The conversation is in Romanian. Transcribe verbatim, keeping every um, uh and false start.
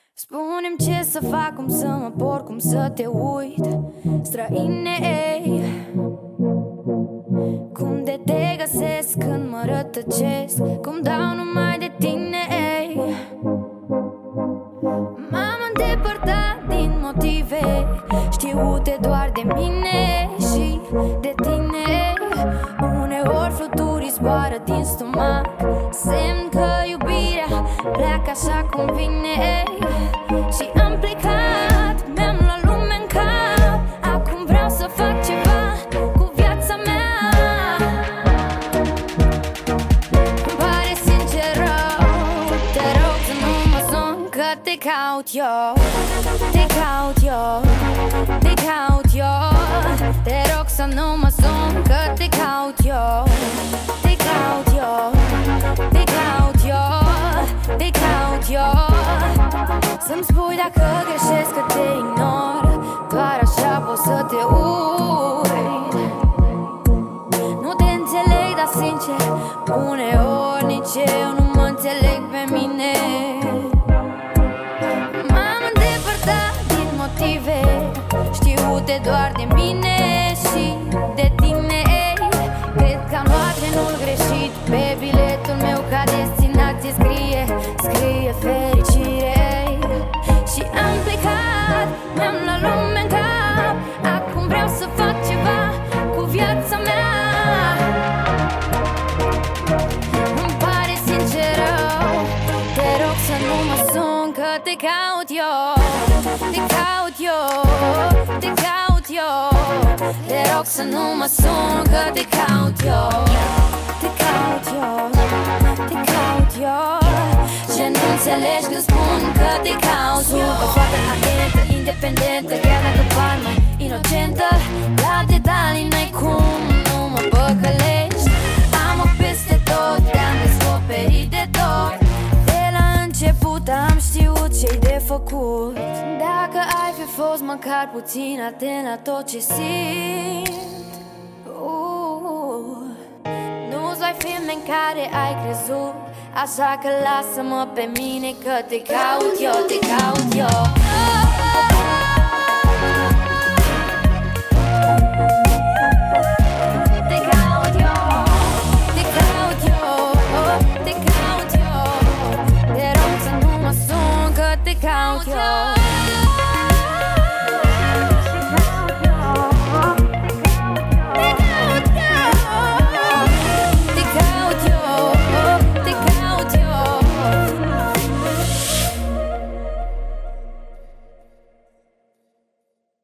Spune-mi ce să fac, cum să mă porc, cum să te uit. Străine, ei, cum de te găsesc când mă rătăcesc, cum dau numai de tine, ei. M-am îndepărtat din motive știute doar de mine și de tine. Uneori fluturi zboară din stomac, semn că iubirea pleacă așa cum vine. Și am plecat, mi-am luat lumea în cap, acum vreau să fac ceva cu viața mea. Îmi pare sincer rău, te rog să nu mă sun, că te caut eu, te caut eu, te caut eu. Te rog să nu mă sun, că te caut eu, te caut eu, te caut eu, te caut eu. Să-mi spui dacă greșesc, că te ignor, doar așa pot să te uit. Nu te înțeleg, dar sincer, uneori nici eu nu mă înțeleg pe mine. M-am îndepărtat din motive știute doar de mine și de tine. Cred că am luat trenul greșit, pe biletul meu ca destinație scrie, scrie fericire. Și am plecat, mi-am luat lumea în cap, acum vreau să fac ceva cu viața mea. Îmi pare sincer rău, te rog să nu mă sun, că te caut eu, te caut eu, te caut eu. Te rog să nu mă sun, că te caut eu, te caut eu, te caut eu. Ce nu înțelegi când spun că te caut eu. O fată atentă, independentă, chiar dacă par mai inocentă, la detalii n-ai cum, nu mă păcălești. Am-o peste tot, te-am descoperit de tot. De la început am știut ce-i de făcut. Dacă ai fi fost măcar puțin atent la tot ce simt, uh, nu-ți vai filme în care ai crezut. Așa că lasă-mă pe mine, că te caut eu, te caut eu. Te caut eu, te caut eu, te caut eu. Te rog să nu mă sun, că te caut eu.